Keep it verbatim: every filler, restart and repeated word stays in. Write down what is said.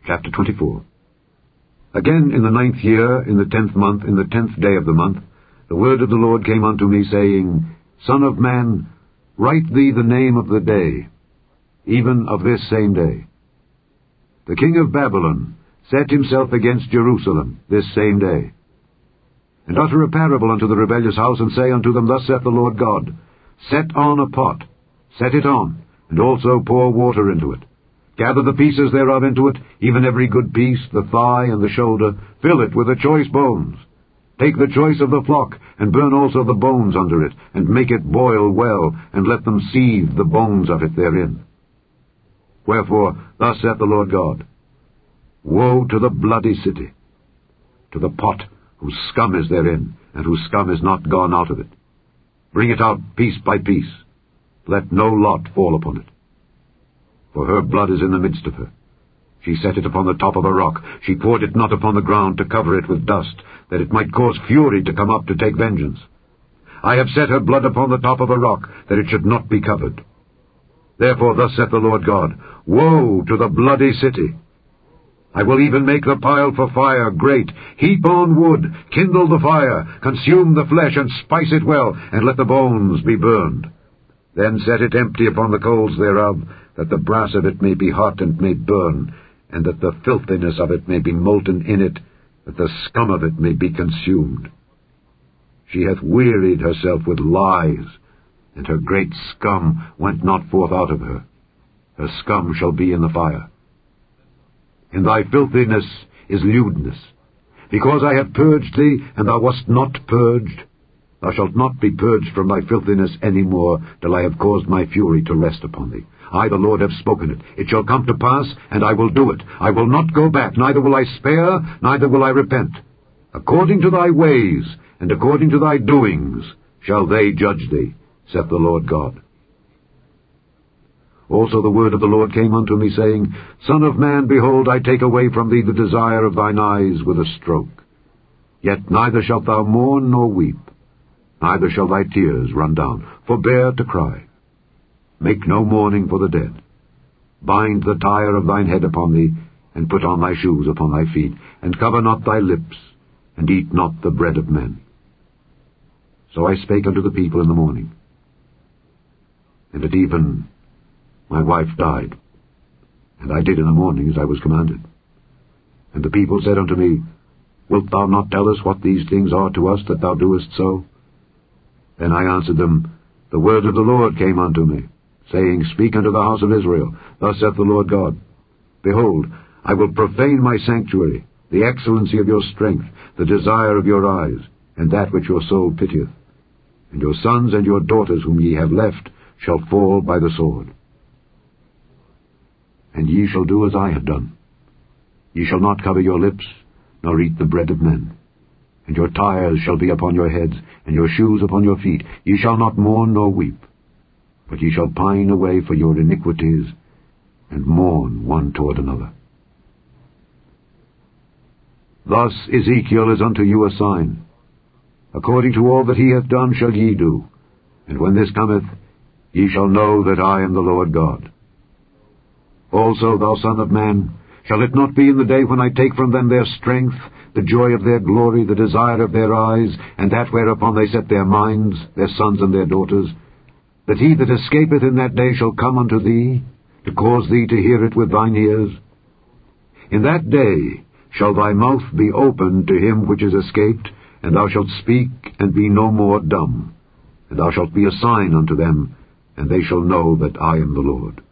Chapter twenty-four. Again in the ninth year, in the tenth month, in the tenth day of the month, the word of the Lord came unto me, saying, Son of man, write thee the name of the day, even of this same day. The king of Babylon set himself against Jerusalem this same day. And utter a parable unto the rebellious house, and say unto them, Thus saith the Lord God, Set on a pot, set it on, and also pour water into it. Gather the pieces thereof into it, even every good piece, the thigh and the shoulder, fill it with the choice bones. Take the choice of the flock, and burn also the bones under it, and make it boil well, and let them seethe the bones of it therein. Wherefore, thus saith the Lord God, Woe to the bloody city, to the pot whose scum is therein, and whose scum is not gone out of it. Bring it out piece by piece. Let no lot fall upon it. For her blood is in the midst of her. She set it upon the top of a rock. She poured it not upon the ground to cover it with dust, that it might cause fury to come up to take vengeance. I have set her blood upon the top of a rock, that it should not be covered. Therefore thus saith the Lord God, Woe to the bloody city! I will even make the pile for fire great. Heap on wood, kindle the fire, consume the flesh, and spice it well, and let the bones be burned. Then set it empty upon the coals thereof, that the brass of it may be hot and may burn, and that the filthiness of it may be molten in it, that the scum of it may be consumed. She hath wearied herself with lies, and her great scum went not forth out of her. Her scum shall be in the fire. In thy filthiness is lewdness. Because I have purged thee, and thou wast not purged, thou shalt not be purged from thy filthiness any more, till I have caused my fury to rest upon thee. I, the Lord, have spoken it. It shall come to pass, and I will do it. I will not go back, neither will I spare, neither will I repent. According to thy ways, and according to thy doings, shall they judge thee, saith the Lord God. Also the word of the Lord came unto me, saying, Son of man, behold, I take away from thee the desire of thine eyes with a stroke. Yet neither shalt thou mourn nor weep, neither shall thy tears run down. Forbear to cry. Make no mourning for the dead. Bind the tire of thine head upon thee, and put on thy shoes upon thy feet, and cover not thy lips, and eat not the bread of men. So I spake unto the people in the morning. And at even my wife died, and I did in the morning as I was commanded. And the people said unto me, Wilt thou not tell us what these things are to us, that thou doest so? Then I answered them, The word of the Lord came unto me, saying, Speak unto the house of Israel, Thus saith the Lord God, Behold, I will profane my sanctuary, the excellency of your strength, the desire of your eyes, and that which your soul pitieth. And your sons and your daughters whom ye have left shall fall by the sword. And ye shall do as I have done. Ye shall not cover your lips, nor eat the bread of men. And your tires shall be upon your heads, and your shoes upon your feet. Ye shall not mourn nor weep, but ye shall pine away for your iniquities, and mourn one toward another. Thus Ezekiel is unto you a sign. According to all that he hath done shall ye do, and when this cometh, ye shall know that I am the Lord God. Also, thou son of man, shall it not be in the day when I take from them their strength, the joy of their glory, the desire of their eyes, and that whereupon they set their minds, their sons and their daughters, that he that escapeth in that day shall come unto thee, to cause thee to hear it with thine ears? In that day shall thy mouth be opened to him which is escaped, and thou shalt speak, and be no more dumb. And thou shalt be a sign unto them, and they shall know that I am the Lord.